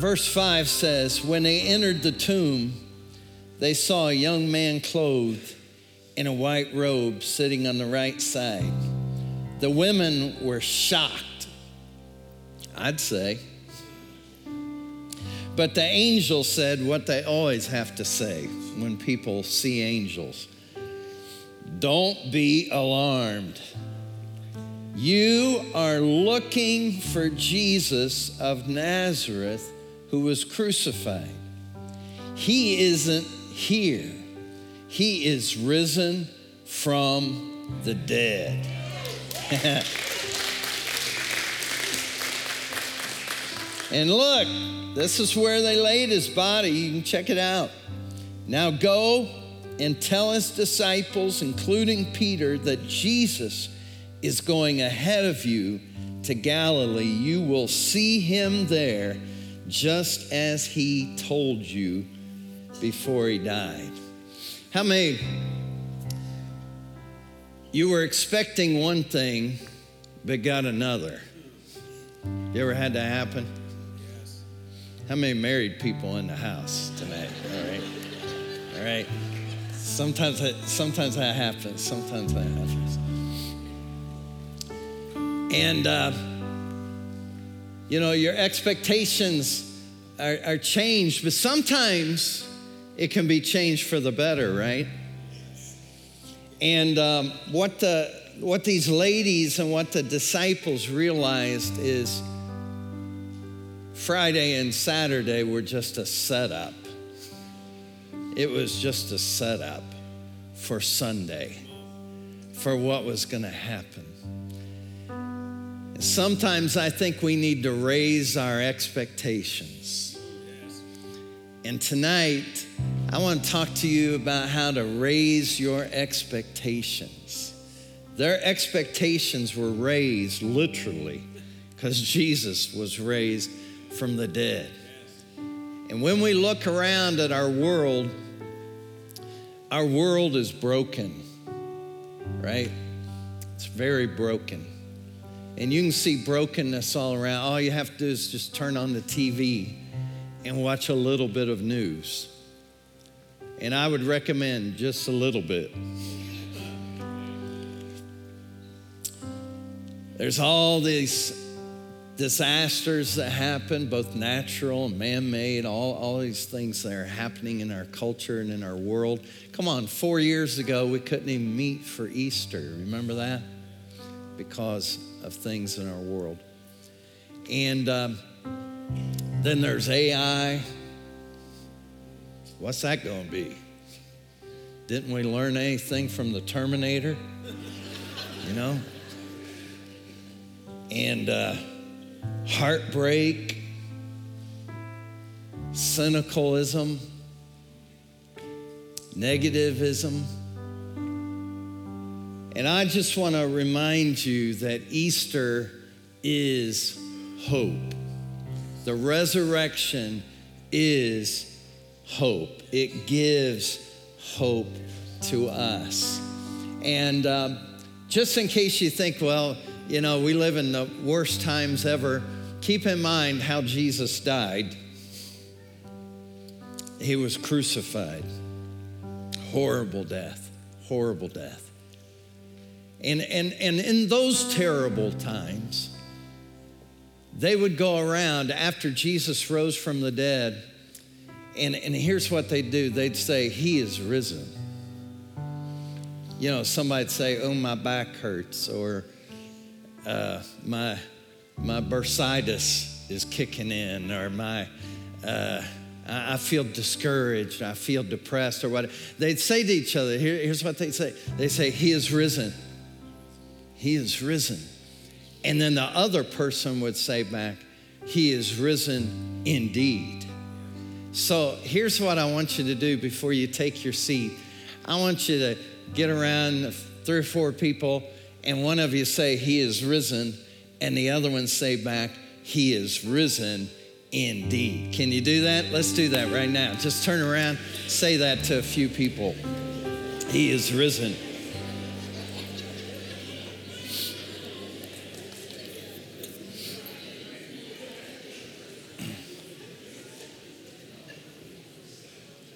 verse 5 says, when they entered the tomb, they saw a young man clothed in a white robe sitting on the right side. The women were shocked, I'd say. But the angel said what they always have to say when people see angels. Don't be alarmed. You are looking for Jesus of Nazareth who was crucified. He isn't here. He is risen from the dead. And look, this is where they laid his body. You can check it out. Now go and tell his disciples, including Peter, that Jesus is going ahead of you to Galilee. You will see him there just as he told you before he died. How many, you were expecting one thing, but got another? You ever had that happen? How many married people in the house tonight? All right. Sometimes that happens. And, your expectations are changed, but sometimes it can be changed for the better, right? And what these ladies and what the disciples realized is Friday and Saturday were just a setup. It was just a setup for Sunday, for what was going to happen. Sometimes I think we need to raise our expectations. And tonight, I want to talk to you about how to raise your expectations. Their expectations were raised literally because Jesus was raised from the dead. And when we look around at our world is broken, right? It's very broken. And you can see brokenness all around. All you have to do is just turn on the TV and watch a little bit of news. And I would recommend just a little bit. There's all these disasters that happen, both natural and man-made, all these things that are happening in our culture and in our world. Come on, 4 years ago, we couldn't even meet for Easter. Remember that? Because of things in our world. And then there's AI. What's that going to be? Didn't we learn anything from the Terminator? And heartbreak, cynicalism, negativism. And I just want to remind you that Easter is hope. The resurrection is hope. It gives hope to us. And just in case you think, we live in the worst times ever, keep in mind how Jesus died. He was crucified. Horrible death. And in those terrible times, they would go around after Jesus rose from the dead, and here's what they'd do. They'd say, he is risen. Somebody'd say, oh, my back hurts, or my bursitis is kicking in, or I feel discouraged, I feel depressed, or whatever. They'd say to each other, here's what they'd say. They say, he is risen. He is risen. And then the other person would say back, he is risen indeed. So here's what I want you to do before you take your seat. I want you to get around 3 or 4 people, and one of you say, he is risen, and the other one say back, he is risen indeed. Can you do that? Let's do that right now. Just turn around, say that to a few people. He is risen.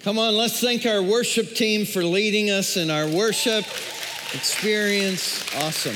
Come on, let's thank our worship team for leading us in our worship experience. Awesome.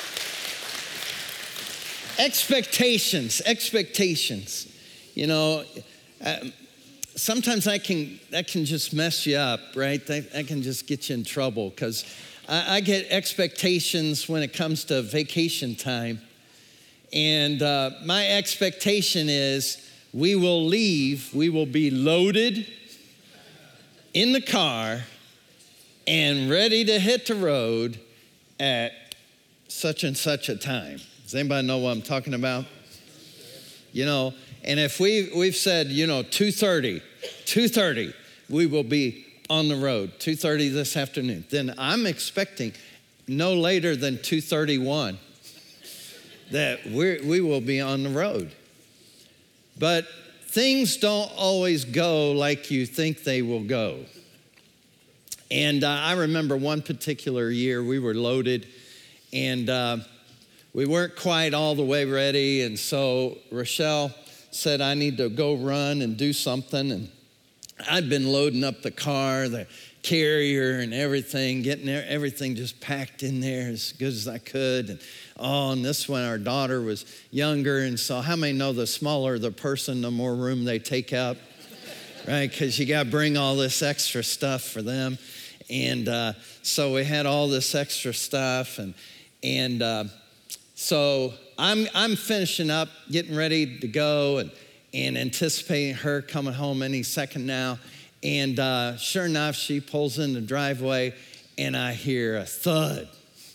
Expectations. You know, sometimes that can just mess you up, right? That can just get you in trouble because I get expectations when it comes to vacation time. And my expectation is we will leave, we will be loaded in the car and ready to hit the road at such and such a time. Does anybody know what I'm talking about? You know, and if we've said, 2:30, we will be on the road, 2:30 this afternoon, then I'm expecting no later than 2:31 that we will be on the road. But things don't always go like you think they will go. And I remember one particular year we were loaded and we weren't quite all the way ready. And so Rochelle said, I need to go run and do something. And I'd been loading up the car, the carrier and everything, getting everything just packed in there as good as I could. And this one, our daughter was younger. And so how many know the smaller the person, the more room they take up, right? Because you got to bring all this extra stuff for them. And so we had all this extra stuff. And so I'm finishing up, getting ready to go and anticipating her coming home any second now. And sure enough, she pulls in the driveway and I hear a thud.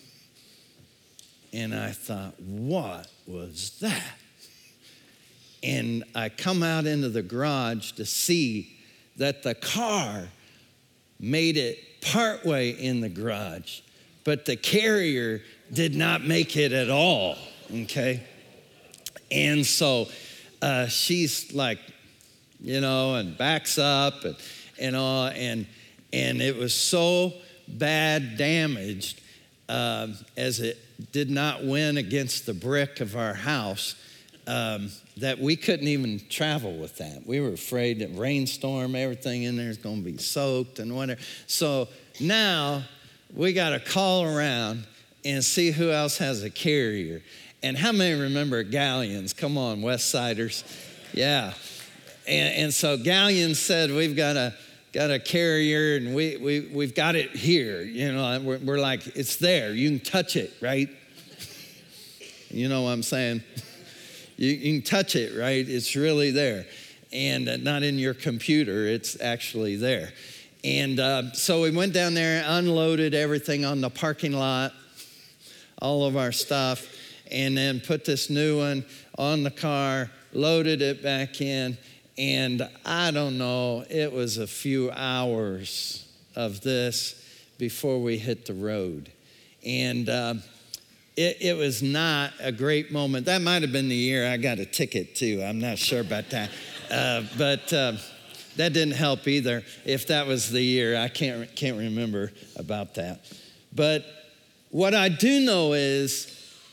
And I thought, what was that? And I come out into the garage to see that the car made it partway in the garage, but the carrier did not make it at all, okay? And so she's like, and backs up and all, and it was so bad damaged as it did not win against the brick of our house that we couldn't even travel with that. We were afraid that rainstorm, everything in there is going to be soaked and whatever. So now we got to call around and see who else has a carrier. And how many remember Galleons? Come on, West Siders. Yeah. And so Galleon said, we've got a carrier and we've got it here. We're like, it's there. You can touch it, right? You know what I'm saying? You can touch it, right? It's really there. And not in your computer, it's actually there. And so we went down there, unloaded everything on the parking lot, all of our stuff, and then put this new one on the car, loaded it back in, and I don't know, it was a few hours of this before we hit the road. And it was not a great moment. That might have been the year I got a ticket too. I'm not sure about that. But that didn't help either. If that was the year, I can't remember about that. But what I do know is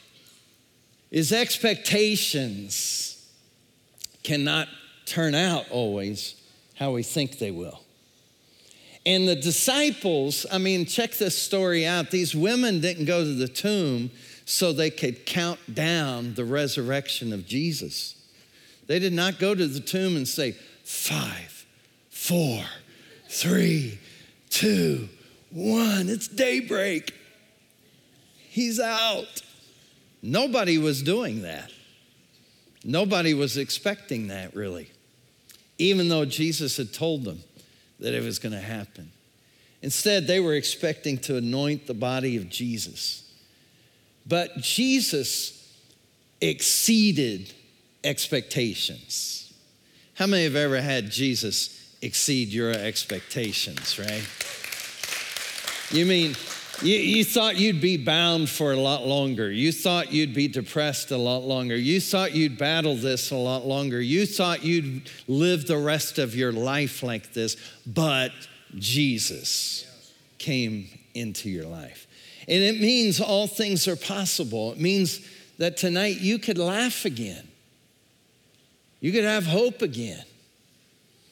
expectations cannot turn out always how we think they will. And the disciples, check this story out. These women didn't go to the tomb so they could count down the resurrection of Jesus. They did not go to the tomb and say, 5, 4, 3, 2, 1, it's daybreak. He's out. Nobody was doing that. Nobody was expecting that, really, even though Jesus had told them that it was going to happen. Instead, they were expecting to anoint the body of Jesus. But Jesus exceeded expectations. How many have ever had Jesus exceed your expectations, right? You thought you'd be bound for a lot longer. You thought you'd be depressed a lot longer. You thought you'd battle this a lot longer. You thought you'd live the rest of your life like this, but Jesus came into your life. And it means all things are possible. It means that tonight you could laugh again. You could have hope again.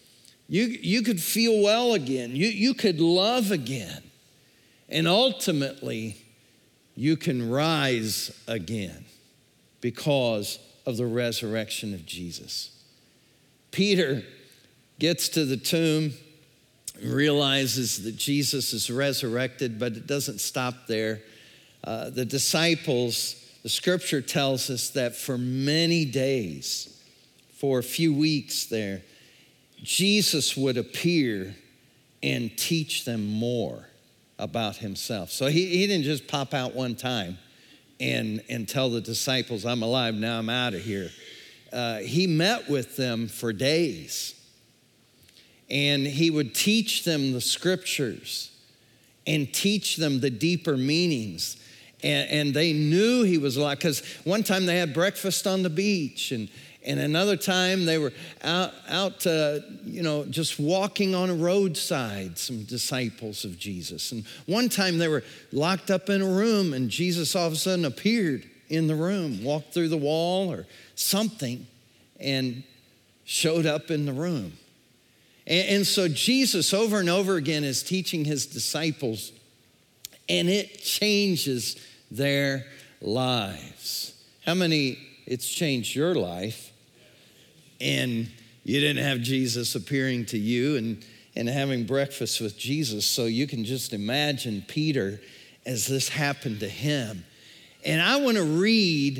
You could feel well again. You could love again. And ultimately, you can rise again because of the resurrection of Jesus. Peter gets to the tomb, realizes that Jesus is resurrected, but it doesn't stop there. The disciples, the scripture tells us that for many days, for a few weeks there, Jesus would appear and teach them more about himself. So he didn't just pop out one time and tell the disciples, I'm alive, now I'm out of here. He met with them for days. And he would teach them the scriptures and teach them the deeper meanings. And they knew he was alive, because one time they had breakfast on the beach, and another time they were out just walking on a roadside, some disciples of Jesus. And one time they were locked up in a room, and Jesus all of a sudden appeared in the room, walked through the wall or something, and showed up in the room. And so Jesus over and over again is teaching his disciples, and it changes their lives. How many, it's changed your life, and you didn't have Jesus appearing to you and having breakfast with Jesus, so you can just imagine Peter as this happened to him. And I want to read,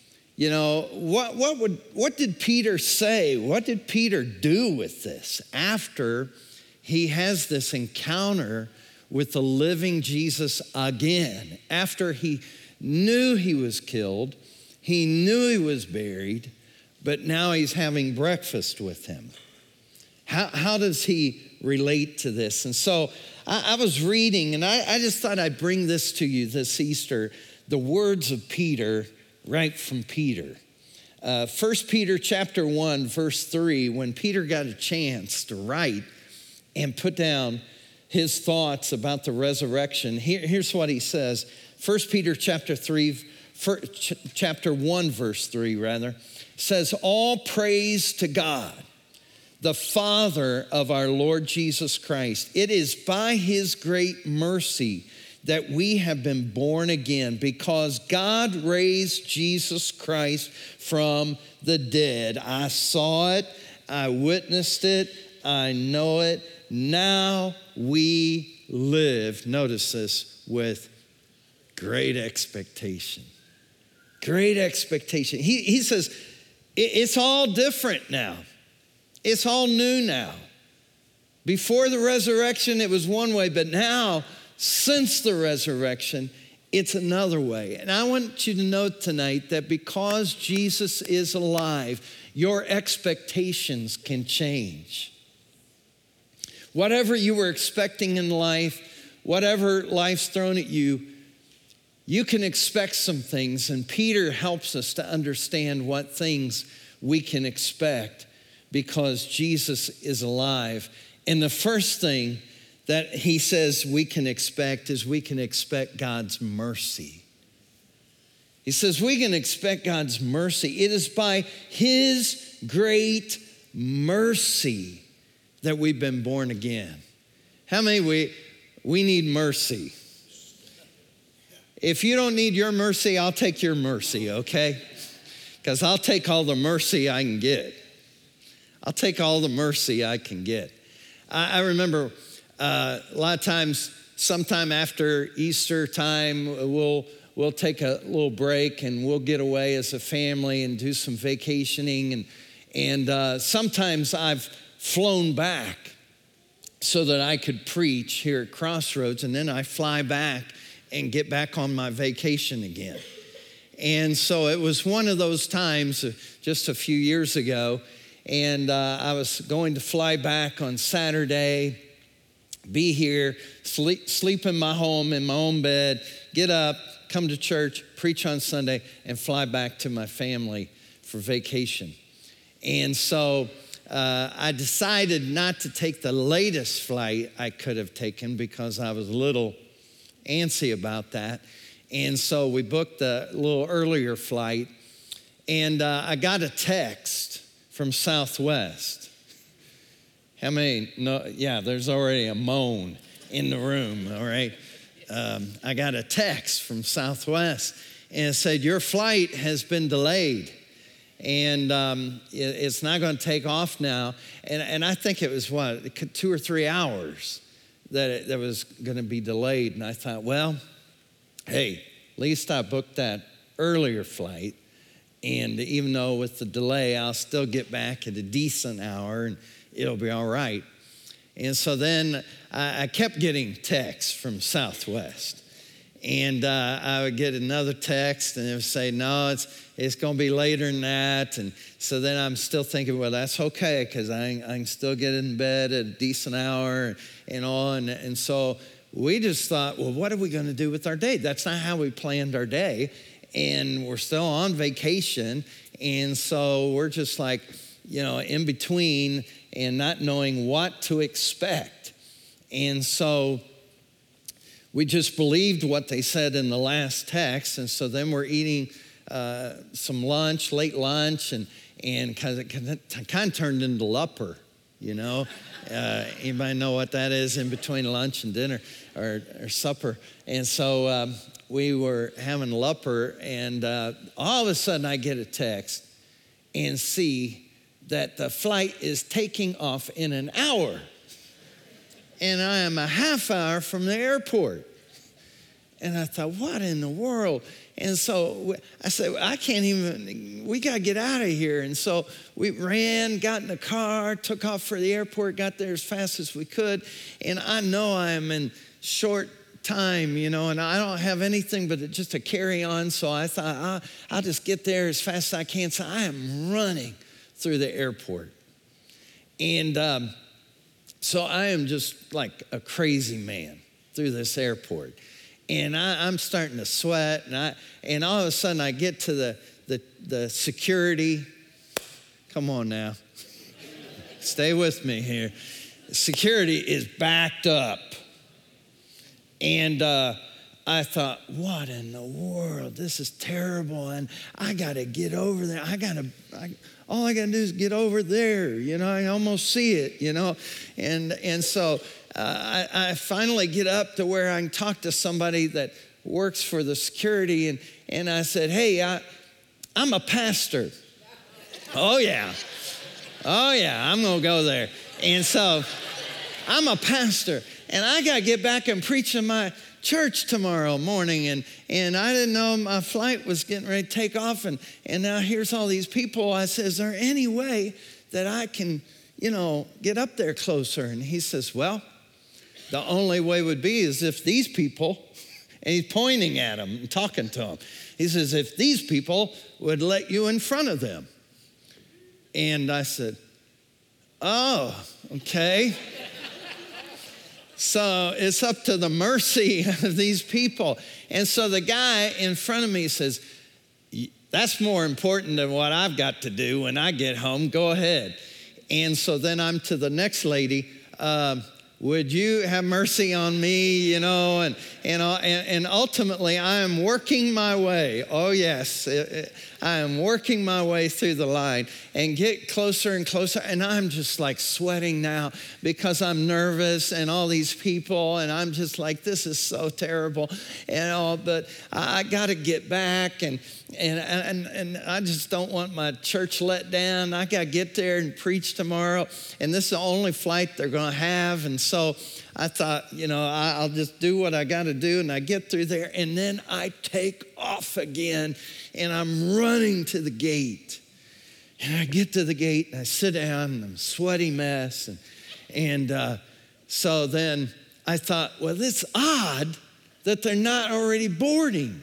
what did Peter say? What did Peter do with this after he has this encounter with the living Jesus again? After he knew he was killed, he knew he was buried, but now he's having breakfast with him. How does he relate to this? And so I was reading, and I just thought I'd bring this to you this Easter, the words of Peter, right from Peter. 1 Peter chapter 1, verse 3, when Peter got a chance to write and put down his thoughts about the resurrection, here's what he says. 1 Peter chapter 1, verse 3, rather, says, all praise to God, the Father of our Lord Jesus Christ. It is by his great mercy that we have been born again, because God raised Jesus Christ from the dead. I saw it, I witnessed it, I know it. Now we live, notice this, with great expectation. Great expectation. He says, it's all different now. It's all new now. Before the resurrection, it was one way, but now, since the resurrection, it's another way. And I want you to note tonight that because Jesus is alive, your expectations can change. Whatever you were expecting in life, whatever life's thrown at you, you can expect some things. And Peter helps us to understand what things we can expect because Jesus is alive. And the first thing that he says we can expect is we can expect God's mercy. He says we can expect God's mercy. It is by his great mercy that we've been born again. How many we need mercy? If you don't need your mercy, I'll take your mercy, okay? Because I'll take all the mercy I can get. I'll take all the mercy I can get. I remember a lot of times, sometime after Easter time, we'll take a little break and we'll get away as a family and do some vacationing. And sometimes I've flown back so that I could preach here at Crossroads, and then I fly back and get back on my vacation again. And so it was one of those times just a few years ago, and I was going to fly back on Saturday, be here, sleep in my home, in my own bed, get up, come to church, preach on Sunday, and fly back to my family for vacation. And so I decided not to take the latest flight I could have taken because I was a little antsy about that. And so we booked a little earlier flight, and I got a text from Southwest. How many? No, yeah, there's already a moan in the room, all right? I got a text from Southwest, and it said, your flight has been delayed, and it's not going to take off now. And I think it was, 2 or 3 hours that was going to be delayed. And I thought, well, hey, at least I booked that earlier flight. And even though with the delay, I'll still get back at a decent hour and it'll be all right. And so then I kept getting texts from Southwest. And I would get another text and it would say, no, it's going to be later than that. And so then I'm still thinking, well, that's okay because I can still get in bed at a decent hour and all. And so we just thought, well, what are we going to do with our day? That's not how we planned our day. And we're still on vacation. And so we're just like, in between and not knowing what to expect. And so we just believed what they said in the last text. And so then we're eating some lunch, late lunch, and kind of turned into Lupper, Anybody know what that is in between lunch and dinner or supper? And so we were having Lupper, and all of a sudden I get a text and see that the flight is taking off in an hour. And I am a half hour from the airport. And I thought, what in the world? And so I said, we got to get out of here. And so we ran, got in the car, took off for the airport, got there as fast as we could. And I know I am in short time, and I don't have anything but just a carry-on. So I thought, I'll just get there as fast as I can. So I am running through the airport. And so I am just like a crazy man through this airport. And I'm starting to sweat, and all of a sudden I get to the security. Come on now. Stay with me here. Security is backed up. And I thought, what in the world? This is terrible, and I got to get over there. All I got to do is get over there. I almost see it, And so I finally get up to where I can talk to somebody that works for the security, and I said, hey, I'm a pastor. Oh, yeah, I'm going to go there. And so I'm a pastor, and I got to get back and preach in my church tomorrow morning, and I didn't know my flight was getting ready to take off, and now here's all these people. I said, is there any way that I can, get up there closer? And he says, well, the only way would be is if these people, and he's pointing at them and talking to them. He says, if these people would let you in front of them. And I said, oh, okay. So it's up to the mercy of these people. And so the guy in front of me says, that's more important than what I've got to do when I get home. Go ahead. And so then I'm to the next lady. Would you have mercy on me, and ultimately I am working my way. Oh, yes, I am working my way through the line and get closer and closer. And I'm just like sweating now because I'm nervous and all these people. And I'm just like, this is so terrible. But I got to get back. And I just don't want my church let down. I got to get there and preach tomorrow. And this is the only flight they're going to have. And so I thought, I'll just do what I got to do. And I get through there. And then I take off again. And I'm running to the gate. And I get to the gate and I sit down and I'm a sweaty mess. And so then I thought, well, it's odd that they're not already boarding.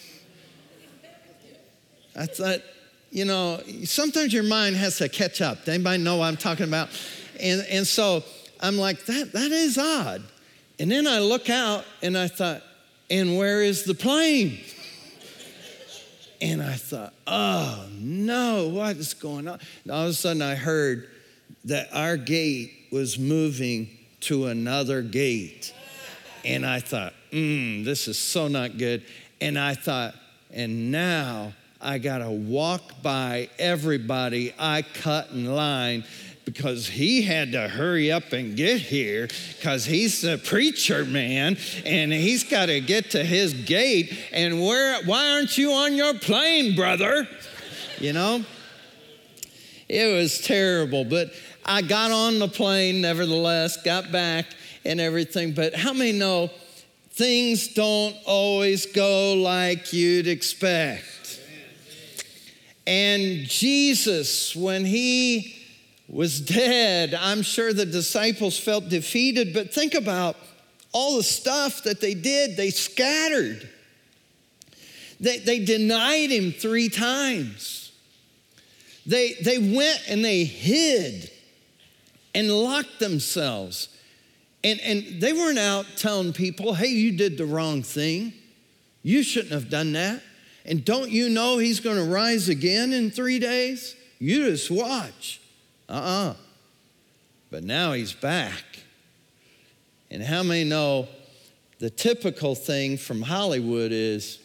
I thought, sometimes your mind has to catch up. Anybody know what I'm talking about? And so I'm like, that is odd. And then I look out and I thought, and where is the plane? And I thought, oh no, what is going on? And all of a sudden I heard that our gate was moving to another gate. And I thought, this is so not good. And I thought, and now I got to walk by everybody I cut in line because he had to hurry up and get here because he's the preacher man and he's got to get to his gate. And why aren't you on your plane, brother? You know, it was terrible. But I got on the plane nevertheless, got back and everything. But how many know things don't always go like you'd expect? And Jesus, when he was dead, I'm sure the disciples felt defeated, but think about all the stuff that they did. They scattered. They denied him 3 times. They went and they hid and locked themselves. And they weren't out telling people, hey, you did the wrong thing. You shouldn't have done that. And don't you know he's going to rise again in 3 days? You just watch. But now he's back. And how many know the typical thing from Hollywood is,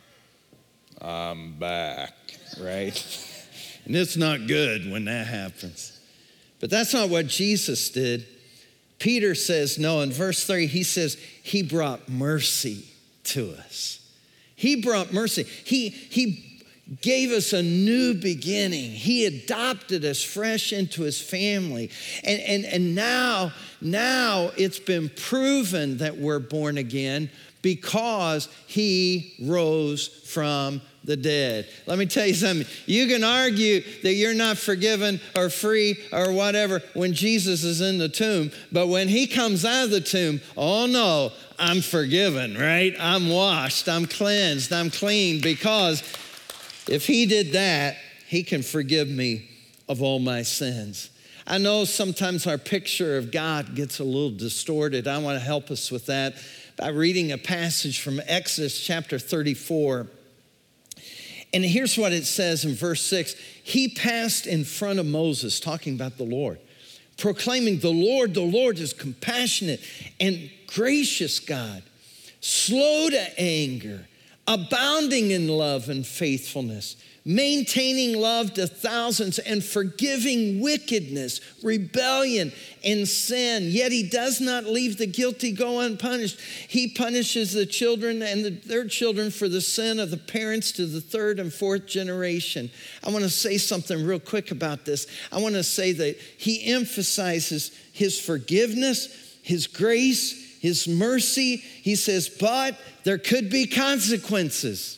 I'm back, right? And it's not good when that happens. But that's not what Jesus did. Peter says, no, in verse 3, he says, he brought mercy to us. He brought mercy. He gave us a new beginning. He adopted us fresh into his family. And now it's been proven that we're born again because he rose from the dead. Let me tell you something. You can argue that you're not forgiven or free or whatever when Jesus is in the tomb, but when he comes out of the tomb, oh no, I'm forgiven, right? I'm washed, I'm cleansed, I'm clean, because if he did that, he can forgive me of all my sins. I know sometimes our picture of God gets a little distorted. I want to help us with that by reading a passage from Exodus chapter 34. And here's what it says in verse 6. He passed in front of Moses, talking about the Lord, proclaiming, the Lord is compassionate and gracious God, slow to anger, abounding in love and faithfulness, maintaining love to thousands, and forgiving wickedness, rebellion, and sin. Yet he does not leave the guilty go unpunished. He punishes the children and their children for the sin of the parents to the 3rd and 4th generation. I want to say something real quick about this. I want to say that he emphasizes his forgiveness, his grace, his mercy. He says, but there could be consequences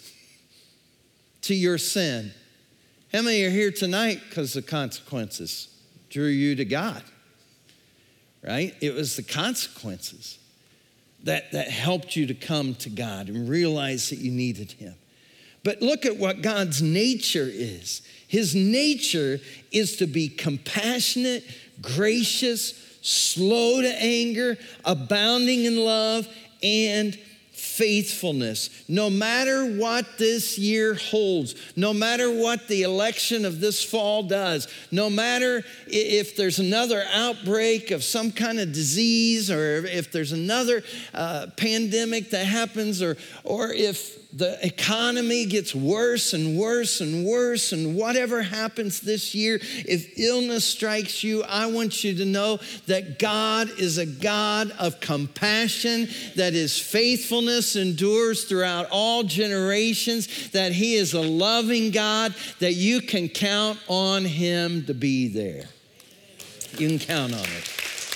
to your sin. How many are here tonight because the consequences drew you to God? Right? It was the consequences that helped you to come to God and realize that you needed him. But look at what God's nature is. His nature is to be compassionate, gracious, slow to anger, abounding in love, and faithfulness. No matter what this year holds, no matter what the election of this fall does, no matter if there's another outbreak of some kind of disease, or if there's another pandemic that happens, or if the economy gets worse and worse and worse, and whatever happens this year, if illness strikes you, I want you to know that God is a God of compassion, that his faithfulness endures throughout all generations, that he is a loving God, that you can count on him to be there. You can count on it.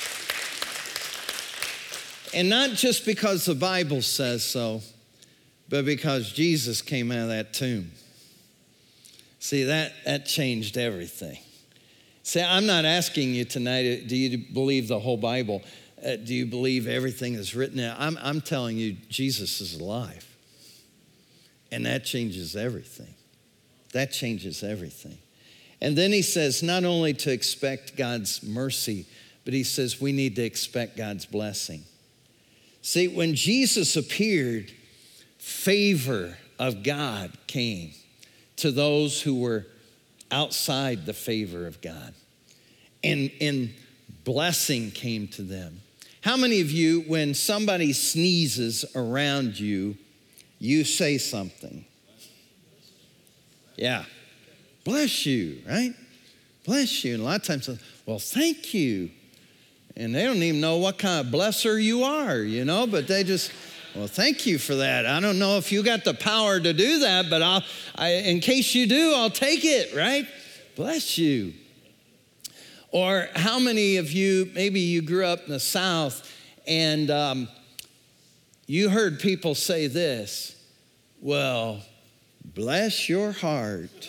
And not just because the Bible says so, but because Jesus came out of that tomb. See, that changed everything. See, I'm not asking you tonight, do you believe the whole Bible? Do you believe everything that's written there? I'm telling you, Jesus is alive. And that changes everything. That changes everything. And then he says not only to expect God's mercy, but he says we need to expect God's blessing. See, when Jesus appeared, favor of God came to those who were outside the favor of God. And blessing came to them. How many of you, when somebody sneezes around you, you say something? Yeah. Bless you, right? Bless you. And a lot of times, well, thank you. And they don't even know what kind of blesser you are, but they just, well, thank you for that. I don't know if you got the power to do that, but in case you do, I'll take it, right? Bless you. Or how many of you, maybe you grew up in the South and you heard people say this, well, bless your heart.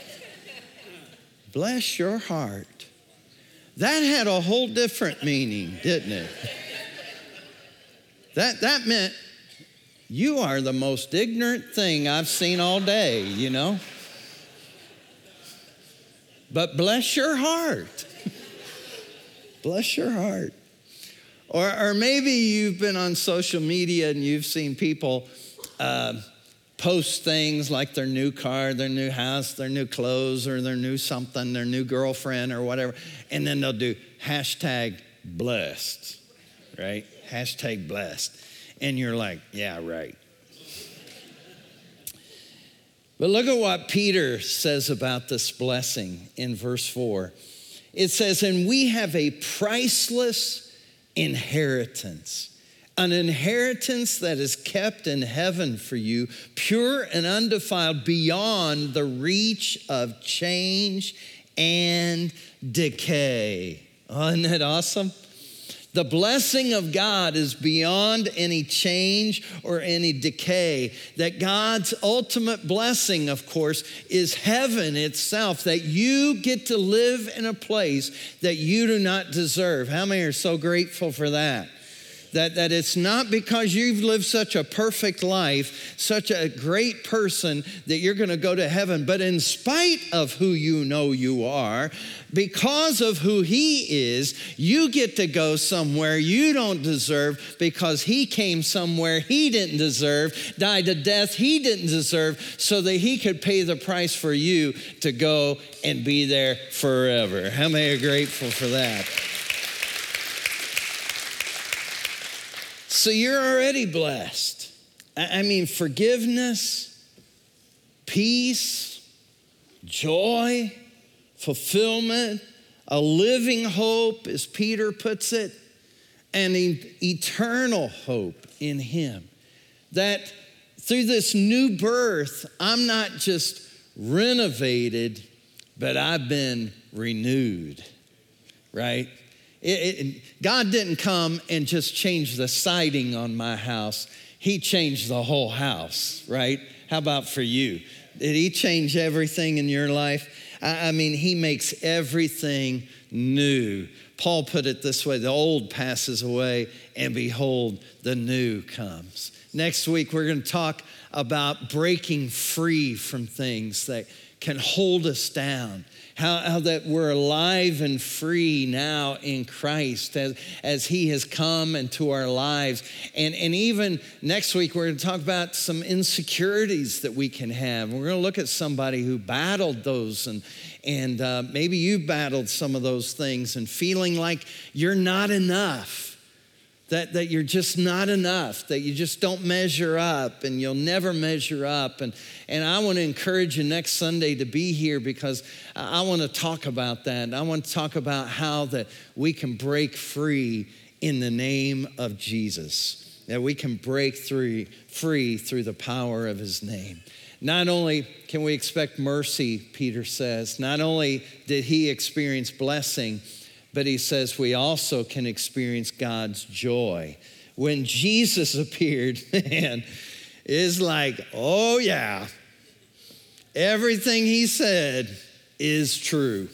Bless your heart. That had a whole different meaning, didn't it? That meant you are the most ignorant thing I've seen all day, But bless your heart. Bless your heart. Or maybe you've been on social media and you've seen people post things like their new car, their new house, their new clothes, or their new something, their new girlfriend or whatever. And then they'll do hashtag blessed, right? Hashtag blessed. And you're like, yeah, right. But look at what Peter says about this blessing in verse 4. It says, and we have a priceless inheritance. An inheritance that is kept in heaven for you, pure and undefiled, beyond the reach of change and decay. Oh, isn't that awesome? The blessing of God is beyond any change or any decay. That God's ultimate blessing, of course, is heaven itself, that you get to live in a place that you do not deserve. How many are so grateful for that? That it's not because you've lived such a perfect life, such a great person, that you're going to go to heaven. But in spite of who you know you are, because of who he is, you get to go somewhere you don't deserve because he came somewhere he didn't deserve, died a death he didn't deserve, so that he could pay the price for you to go and be there forever. How many are grateful for that? So you're already blessed. I mean, forgiveness, peace, joy, fulfillment, a living hope, as Peter puts it, and an eternal hope in him. That through this new birth, I'm not just renovated, but I've been renewed, right? God didn't come and just change the siding on my house. He changed the whole house, right? How about for you? Did he change everything in your life? I mean, he makes everything new. Paul put it this way, the old passes away and behold, the new comes. Next week, we're going to talk about breaking free from things that can hold us down. How that we're alive and free now in Christ as he has come into our lives. And even next week, we're going to talk about some insecurities that we can have. We're going to look at somebody who battled those and maybe you battled some of those things and feeling like you're not enough. That you're just not enough, that you just don't measure up and you'll never measure up. And I want to encourage you next Sunday to be here because I want to talk about that. I want to talk about how that we can break free in the name of Jesus, that we can break free through the power of his name. Not only can we expect mercy, Peter says, not only did he experience blessing, but he says we also can experience God's joy. When Jesus appeared, man, it's like, oh yeah, everything he said is true.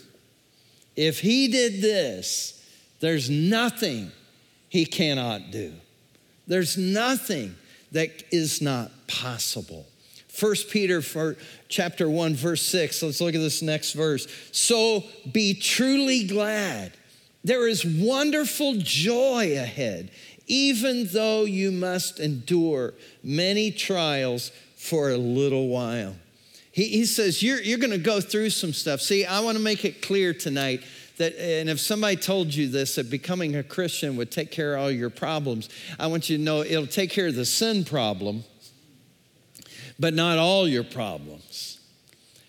If he did this, there's nothing he cannot do. There's nothing that is not possible. 1 Peter chapter 1, verse 6, let's look at this next verse. So be truly glad. There is wonderful joy ahead, even though you must endure many trials for a little while. He says, you're going to go through some stuff. See, I want to make it clear tonight that, and if somebody told you this, that becoming a Christian would take care of all your problems, I want you to know it'll take care of the sin problem, but not all your problems.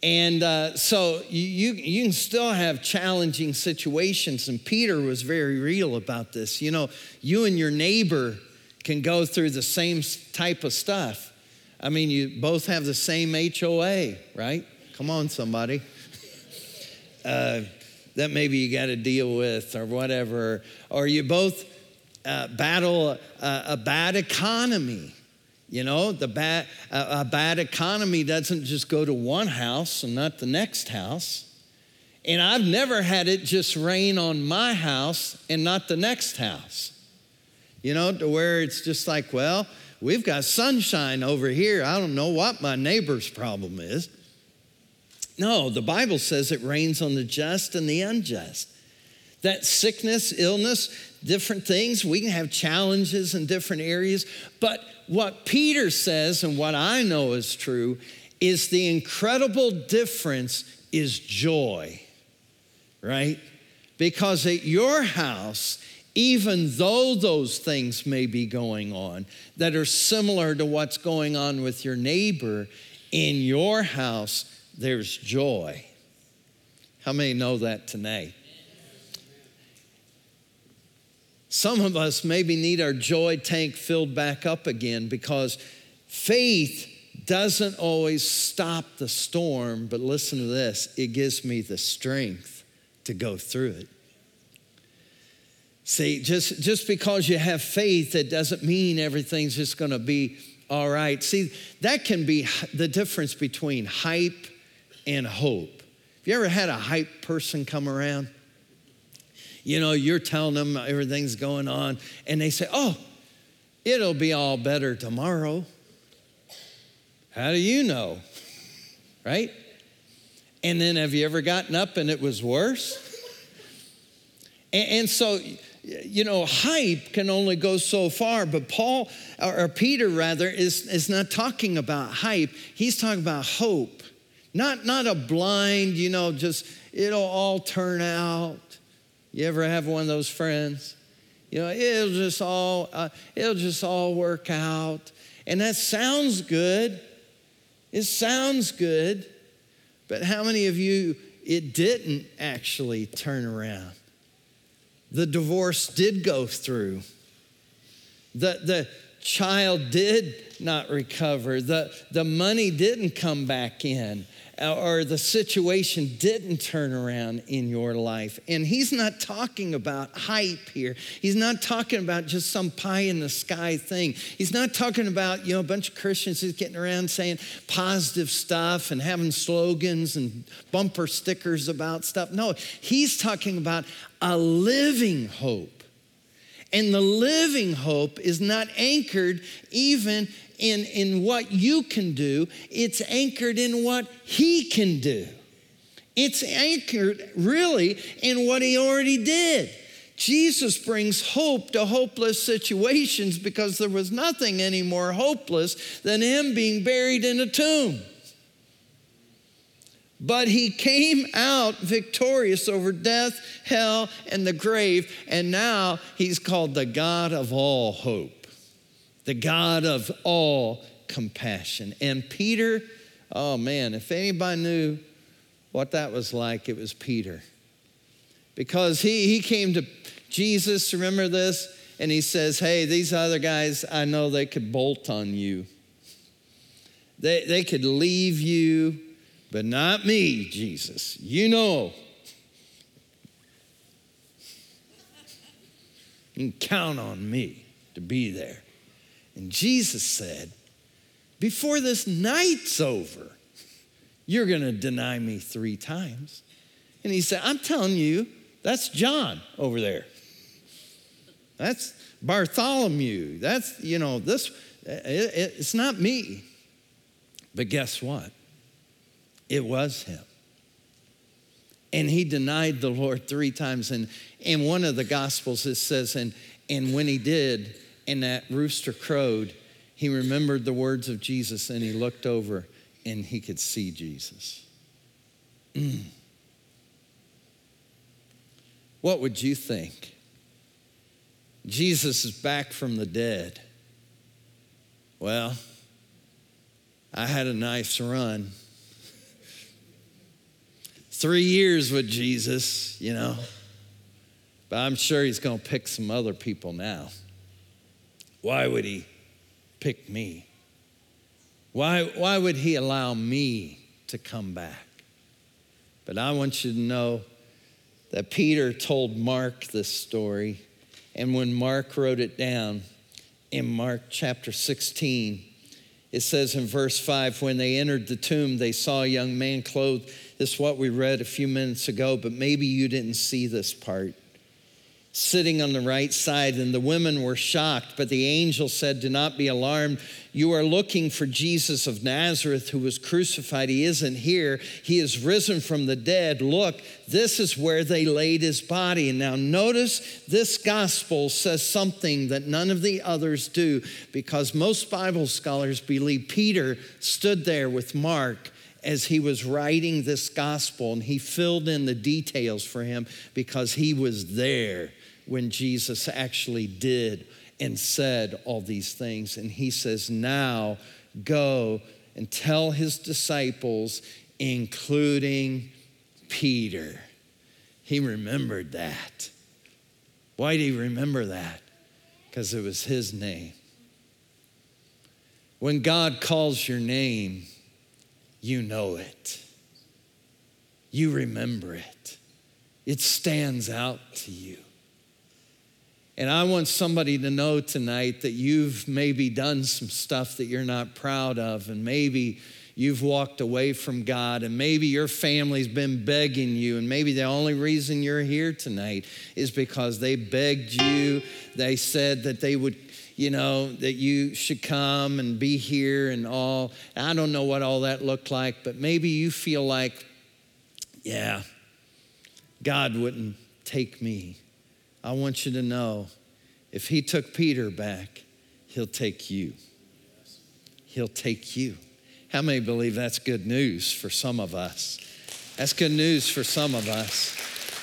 And so you can still have challenging situations. And Peter was very real about this. You know, you and your neighbor can go through the same type of stuff. I mean, you both have the same HOA, right? Come on, somebody. That maybe you got to deal with or whatever. Or you both battle a bad economy. You know, a bad economy doesn't just go to one house and not the next house. And I've never had it just rain on my house and not the next house. You know, to where it's just like, well, we've got sunshine over here. I don't know what my neighbor's problem is. No, the Bible says it rains on the just and the unjust. That sickness, illness, different things, we can have challenges in different areas. But what Peter says, and what I know is true, is the incredible difference is joy, right? Because at your house, even though those things may be going on that are similar to what's going on with your neighbor, in your house, there's joy. How many know that tonight? Some of us maybe need our joy tank filled back up again, because faith doesn't always stop the storm, but listen to this, it gives me the strength to go through it. See, just because you have faith, it doesn't mean everything's just gonna be all right. See, that can be the difference between hype and hope. Have you ever had a hype person come around? You know, you're telling them everything's going on, and they say, oh, it'll be all better tomorrow. How do you know? Right? And then have you ever gotten up and it was worse? And so, you know, hype can only go so far, but Paul, or Peter rather, is not talking about hype. He's talking about hope. Not a blind, you know, just it'll all turn out. You ever have one of those friends? You know, it'll just all work out. And that sounds good. It sounds good. But how many of you, it didn't actually turn around? The divorce did go through. The child did not recover. The money didn't come back in. Or the situation didn't turn around in your life. And he's not talking about hype here. He's not talking about just some pie in the sky thing. He's not talking about, you know, a bunch of Christians who's getting around saying positive stuff and having slogans and bumper stickers about stuff. No, he's talking about a living hope. And the living hope is not anchored even in what you can do. It's anchored in what he can do. It's anchored really in what he already did. Jesus brings hope to hopeless situations because there was nothing any more hopeless than him being buried in a tomb. But he came out victorious over death, hell, and the grave, and now he's called the God of all hope, the God of all compassion. And Peter, oh man, if anybody knew what that was like, it was Peter. Because he came to Jesus, remember this? And he says, hey, these other guys, I know they could bolt on you. They could leave you, but not me, Jesus. You know. You can count on me to be there. And Jesus said, before this night's over, you're going to deny me 3 times. And he said, I'm telling you, that's John over there. That's Bartholomew. That's, you know, it's not me. But guess what? It was him. And he denied the Lord 3 times. And in one of the Gospels, it says, and when he did, and that rooster crowed, he remembered the words of Jesus, and he looked over, and he could see Jesus. What would you think? Jesus is back from the dead. Well, I had a nice run. 3 years with Jesus, you know. But I'm sure he's going to pick some other people now. Why would he pick me? Why would he allow me to come back? But I want you to know that Peter told Mark this story. And when Mark wrote it down in Mark chapter 16, it says in verse 5, when they entered the tomb, they saw a young man clothed. This is what we read a few minutes ago, but maybe you didn't see this part. Sitting on the right side, and the women were shocked, but the angel said, do not be alarmed. You are looking for Jesus of Nazareth who was crucified. He isn't here. He is risen from the dead. Look, this is where they laid his body. And now notice this gospel says something that none of the others do, because most Bible scholars believe Peter stood there with Mark as he was writing this gospel, and he filled in the details for him because he was there when Jesus actually did and said all these things. And he says, now go and tell his disciples, including Peter. He remembered that. Why did he remember that? Because it was his name. When God calls your name, you know it. You remember it. It stands out to you. And I want somebody to know tonight that you've maybe done some stuff that you're not proud of, and maybe you've walked away from God, and maybe your family's been begging you, and maybe the only reason you're here tonight is because they begged you. They said that they would, you know, that you should come and be here and all. I don't know what all that looked like, but maybe you feel like, yeah, God wouldn't take me. I want you to know, if he took Peter back, he'll take you. He'll take you. How many believe that's good news for some of us? That's good news for some of us.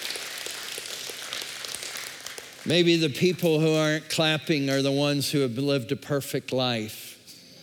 Maybe the people who aren't clapping are the ones who have lived a perfect life.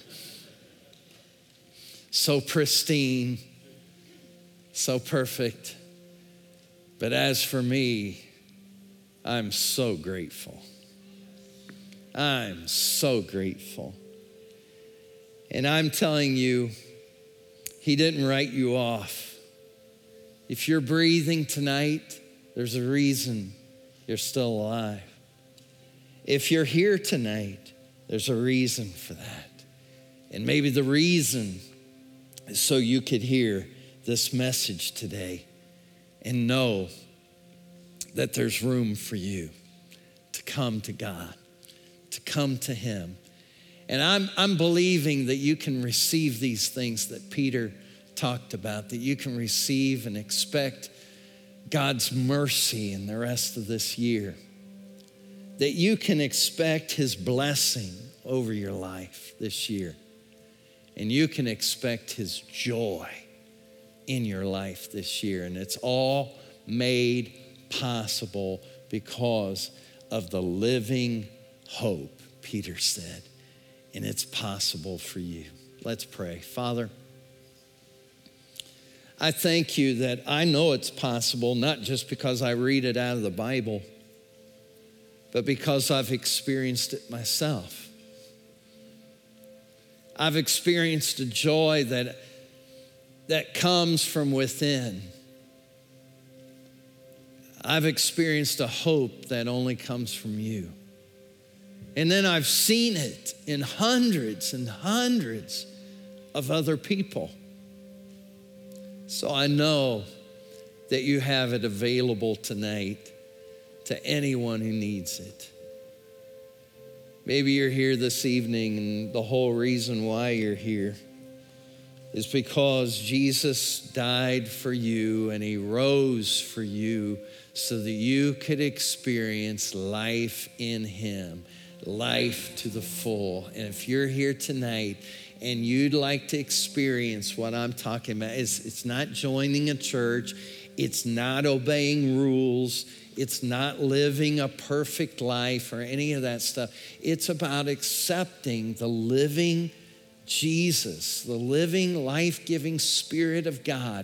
So pristine, so perfect. But as for me, I'm so grateful. I'm so grateful. And I'm telling you, he didn't write you off. If you're breathing tonight, there's a reason you're still alive. If you're here tonight, there's a reason for that. And maybe the reason is so you could hear this message today and know that there's room for you to come to God, to come to him. And I'm believing that you can receive these things that Peter talked about, that you can receive and expect God's mercy in the rest of this year, that you can expect his blessing over your life this year, and you can expect his joy in your life this year. And it's all made possible because of the living hope, Peter said, and it's possible for you. Let's pray. Father, I thank you that I know it's possible, not just because I read it out of the Bible, but because I've experienced it myself. I've experienced a joy that comes from within. I've experienced a hope that only comes from you. And then I've seen it in hundreds and hundreds of other people. So I know that you have it available tonight to anyone who needs it. Maybe you're here this evening and the whole reason why you're here is because Jesus died for you and he rose for you so that you could experience life in him, life to the full. And if you're here tonight and you'd like to experience what I'm talking about, it's not joining a church, it's not obeying rules, it's not living a perfect life or any of that stuff. It's about accepting the living Jesus, the living, life-giving Spirit of God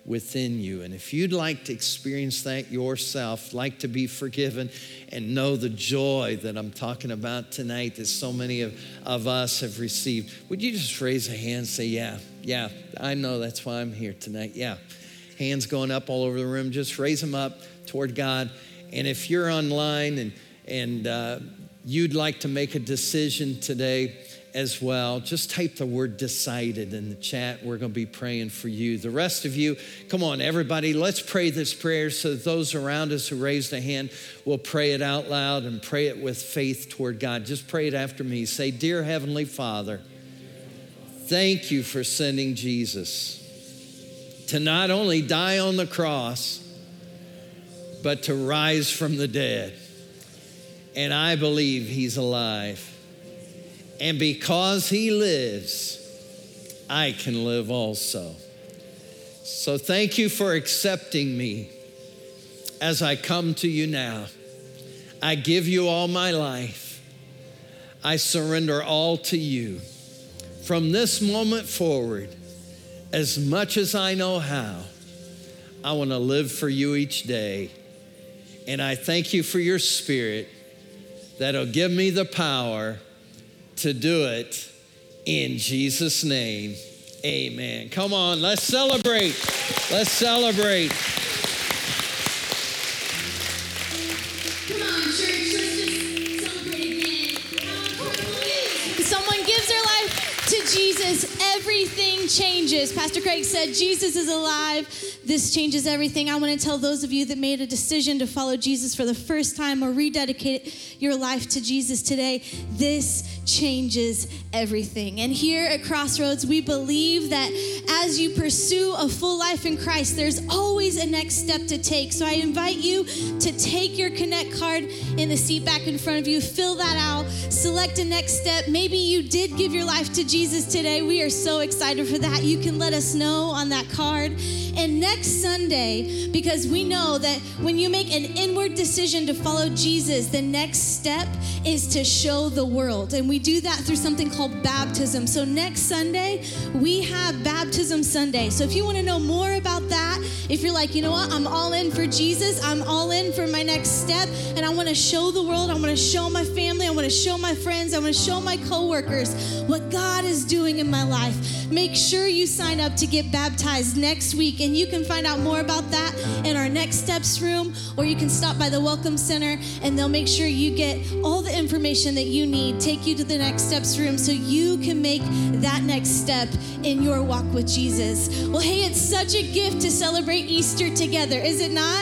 within you. And if you'd like to experience that yourself, like to be forgiven and know the joy that I'm talking about tonight that so many of us have received, would you just raise a hand and say, yeah, I know that's why I'm here tonight. Yeah. Hands going up all over the room. Just raise them up toward God. And if you're online and you'd like to make a decision today as well, just type the word decided in the chat. We're going to be praying for you. The rest of you, come on, everybody, let's pray this prayer so that those around us who raised a hand will pray it out loud and pray it with faith toward God. Just pray it after me. Say, Dear Heavenly Father, thank you for sending Jesus to not only die on the cross, but to rise from the dead. And I believe he's alive. And because he lives, I can live also. So thank you for accepting me as I come to you now. I give you all my life. I surrender all to you. From this moment forward, as much as I know how, I want to live for you each day. And I thank you for your Spirit that'll give me the power to do it in Jesus' name. Amen. Come on, let's celebrate. Let's celebrate. Come on, church, let's just celebrate again. Someone gives their life to Jesus, everything changes. Pastor Craig said, Jesus is alive. This changes everything. I want to tell those of you that made a decision to follow Jesus for the first time or rededicate your life to Jesus today, this changes everything. And here at Crossroads, we believe that as you pursue a full life in Christ, there's always a next step to take. So I invite you to take your Connect card in the seat back in front of you, fill that out, select a next step. Maybe you did give your life to Jesus today. We are so excited for that. You can let us know on that card. And next Sunday, because we know that when you make an inward decision to follow Jesus, the next step is to show the world. And we do that through something called baptism. So next Sunday, we have Baptism Sunday. So if you want to know more about that, if you're like, you know what, I'm all in for Jesus, I'm all in for my next step, and I want to show the world, I want to show my family, I want to show my friends, I want to show my coworkers what God is doing in my life, make sure you sign up to get baptized next week. And you can find out more about that in our Next Steps room, or you can stop by the Welcome Center and they'll make sure you get all the information that you need, take you to the Next Steps room so you can make that next step in your walk with Jesus. Well, hey, it's such a gift to celebrate Easter together, is it not?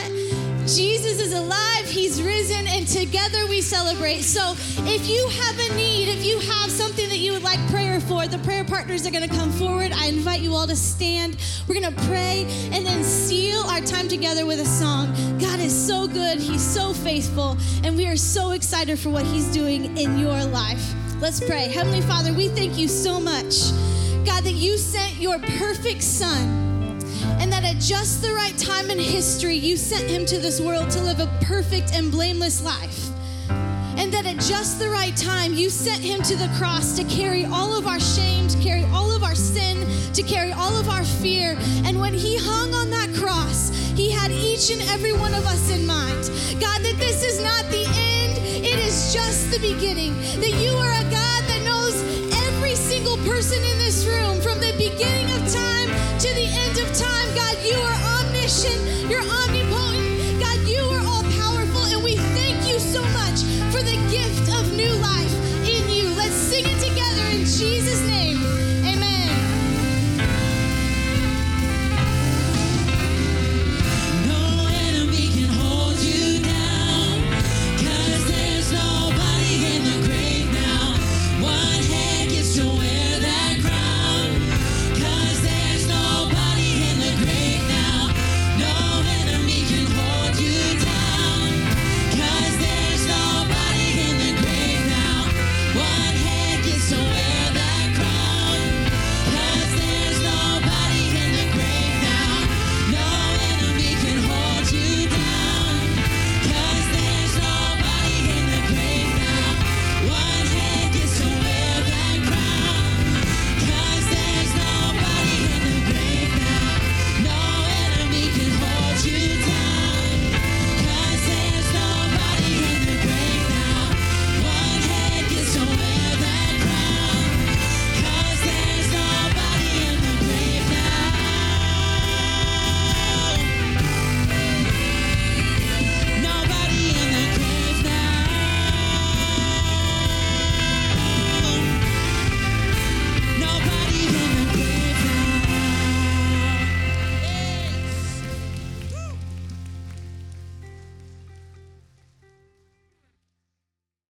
Jesus is alive, he's risen, and together we celebrate. So if you have a need, if you have something that you would like prayer for, the prayer partners are gonna come forward. I invite you all to stand. We're gonna pray and then seal our time together with a song. God is so good, he's so faithful, and we are so excited for what he's doing in your life. Let's pray. Heavenly Father, we thank you so much, God, that you sent your perfect Son, and that at just the right time in history, you sent him to this world to live a perfect and blameless life. And that at just the right time, you sent him to the cross to carry all of our shame, to carry all of our sin, to carry all of our fear. And when he hung on that cross, he had each and every one of us in mind. God, that this is not the end, it is just the beginning. That you are a God that knows every single person in this room from the beginning